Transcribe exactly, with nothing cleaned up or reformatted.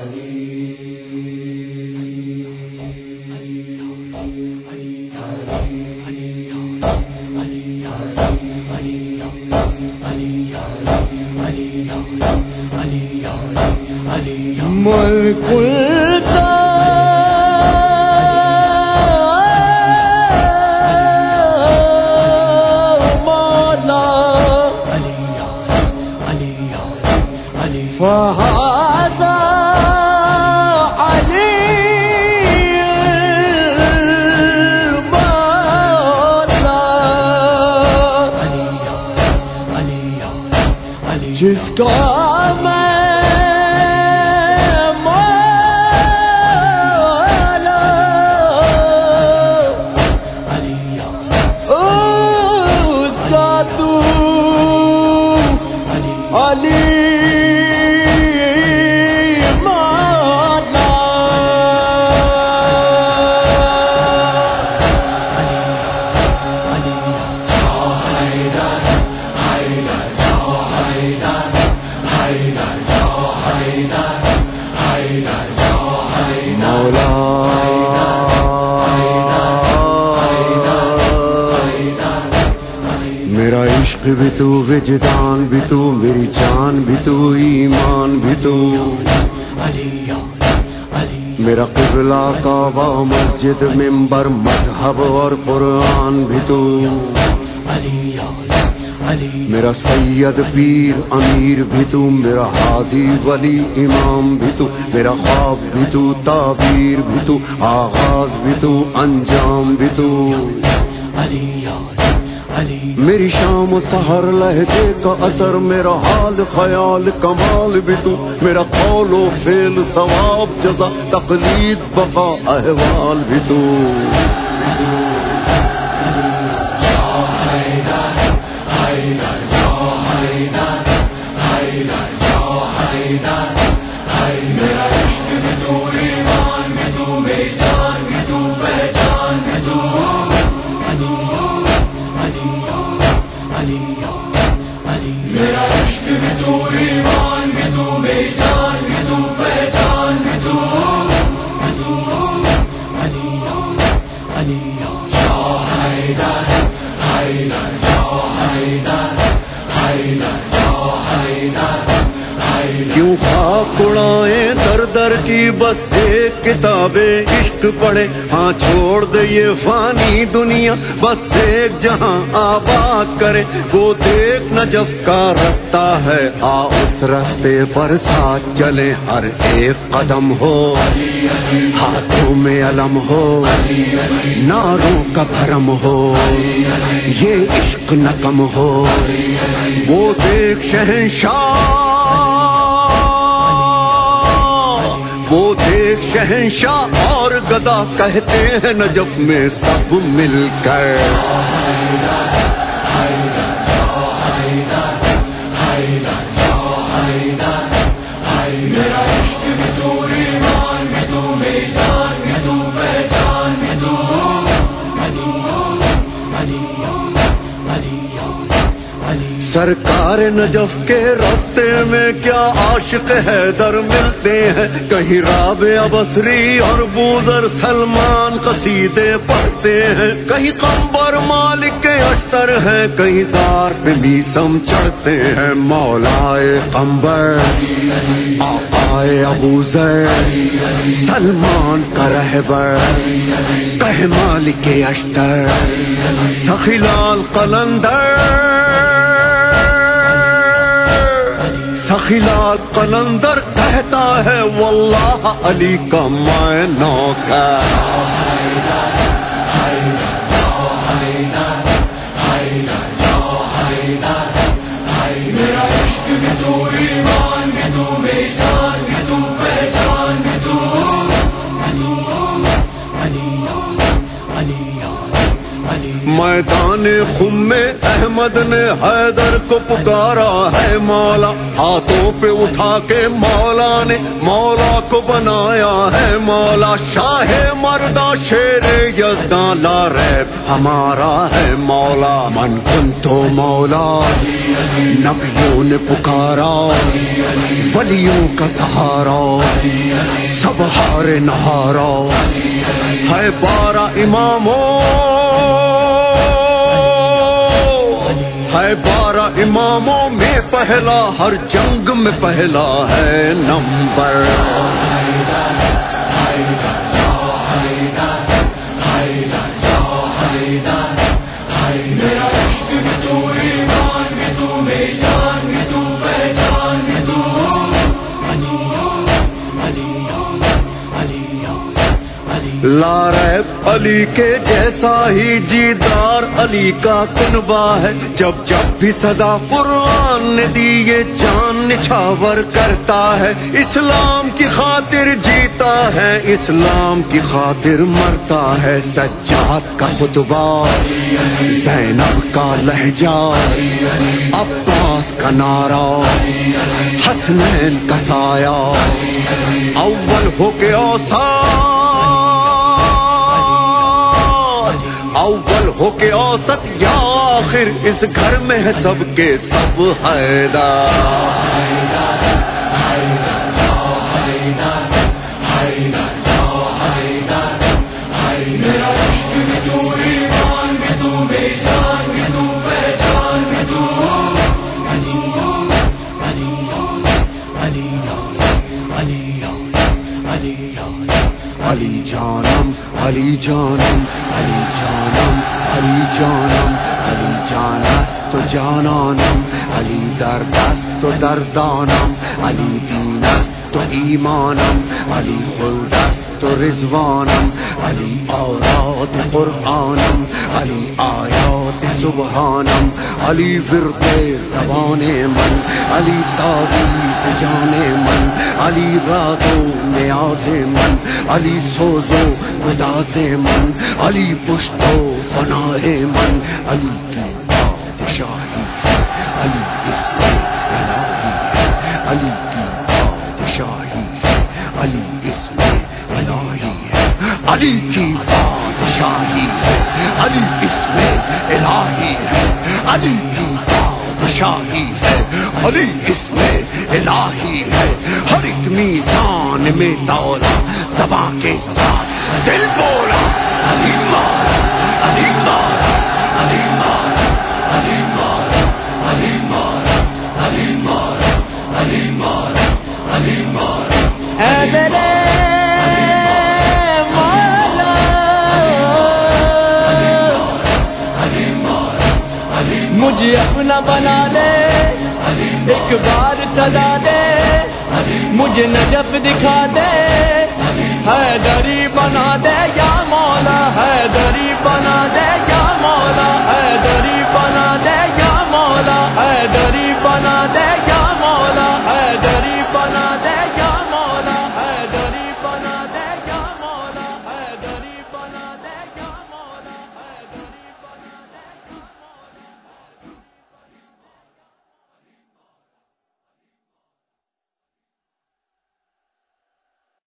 ملک مولا فهذا علی مولا جس کا میرا عشق بھی تو، وجدان بھی تو، میری جان بھی تو، ایمان بھی تو، میرا قبلہ کعبہ مسجد منبر مذہب اور قرآن بھی تو، میرا سید پیر امیر بھی تو، میرا ہادی ولی امام بھی تو، میرا خواب بھی تو، تعبیر بھی تو، آغاز بھی تو، انجام بھی تو، میری شام و سحر لہجے کا اثر، میرا حال خیال کمال بھی تو، میرا قول و فعل ثواب جزا تقلید بقا احوال بھی تو، میرا عشق بھی تو، ایمان بھی تو، میری جان بھی تو، پہچان بھی تو، میرا عشق بھی تو، ایمان بھی تو، میری جان بھی تو، پہچان بھی تو، یا حیدر حیدر یا حیدر حیدر یا حیدر، کیوں خاک اڑائیں در در کی بس ایک کتاب عشق پڑھے، ہاں چھوڑ دے یہ فانی دنیا بس ایک جہاں آباد کرے، وہ دیکھ نجف کا رستہ ہے، آ اس رستے پر ساتھ چلے، ہر ایک قدم ہو ہاتھوں میں علم ہو، ناروں کا بھرم ہو، یہ عشق نہ کم ہو، وہ دیکھ شہنشاہ، وہ دیکھ شہنشاہ اور گدا کہتے ہیں نجف میں سب مل کر، میرا عشق بھی تو، ایمان بھی تو، میری جان بھی تو، پہچان بھی تو، سرکار نجف کے راستے میں کیا عاشق حیدر ملتے ہیں، کہیں رابعہ بصری اور بوذر سلمان قصیدے پڑھتے ہیں، کہیں قمبر مالک کے اشتر ہیں، کہیں دار پہ میسم چڑھتے ہیں، مولائے قمبر آقائے ابوذر سلمان کا رہبر، کہ مالک اشتر سخی لال قلندر، سخی لال قلندر کہتا ہے واللہ علی کا میں نوکر، میرا عشق بھی تو، ایمان بھی تو، میری جان بھی تو، پہچان بھی تو، میدان خم میں احمد نے حیدر کو پکارا ہے مولا، ہاتھوں پہ اٹھا کے مولا نے مولا کو بنایا ہے مولا، شاہ مردہ شیر یزداں لا ریب ہمارا ہے مولا، من کن تو مولا نبیوں نے پکارا، ولیوں کا سہارا، بہار نہارا ہے بارہ اماموں ہے بارہ اماموں میں پہلا ہر جنگ میں پہلا ہے نمبر لا ریب علی کے جیسا ہی جیدار علی کا کنبہ ہے جب جب بھی صدا قرآن نے دی یہ جان نچھاور کرتا ہے اسلام کی خاطر جیتا ہے اسلام کی خاطر مرتا ہے سجاد کا خطبہ زینب کا لہجہ عباس کا نعرہ حسنین کا سایہ اول ہو کے اوصاف اول ہو کے اوسط یا آخر اس گھر میں ہے سب کے سب حیدر علی جانم علی جانم علی جانم علی جانم علی جانست تو جانانم علی دردست تو دردانم علی دینست تو ایمانم علی خلدست تو رضوانم علی آیات قرآنم علی آیات سبحانم علی ورد زبان من علی تعویذ جان من علی راز و نیاز من علی سوز و گداز من علی پشت و پناہ من علی کی بادشاہی علی اسم الہی علی کی بادشاہی علی اسم الہی علی کی بادشاہی علی اسم الہی علی کی بادشاہی ہے علی اسم الہی ہے ہر ایک میزان میں تولا زبان کے ساتھ دل بولا علی مارا علی مارا علی مارا علی مارا علی مارا علی مارا علی مارا علی مارا اے میرے مجھے اپنا بنا لے ایک بار سزا دے مجھے نجف دکھا دے حیدری بنا دے یا مولا حیدری بنا دے